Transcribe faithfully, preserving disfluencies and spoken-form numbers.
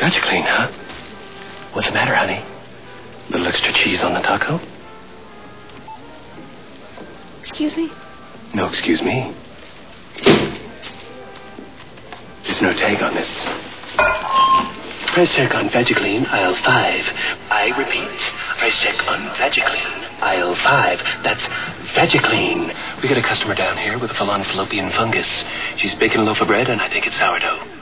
Vegiclean, huh? What's the matter, honey? Little extra cheese on the taco? Excuse me? No, excuse me. There's no tag on this. Price check on Vegiclean, aisle five. I repeat, price check on Vegiclean, aisle five. That's Vegiclean. We got a customer down here with a full-on fallopian fungus. She's baking a loaf of bread, and I think it's sourdough.